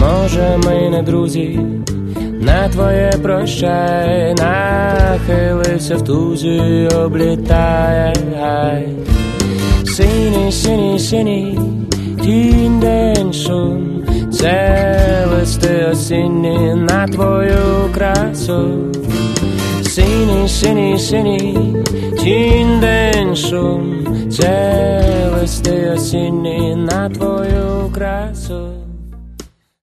Може, ми не друзі, на твоє прощай, нахилився в тузі, облітає. Синій, синій, синій, тінь, день, шум, це листи осінні на твою красу. Синій, синій, синій, тінь, день, шум, це листи осінні на твою красу.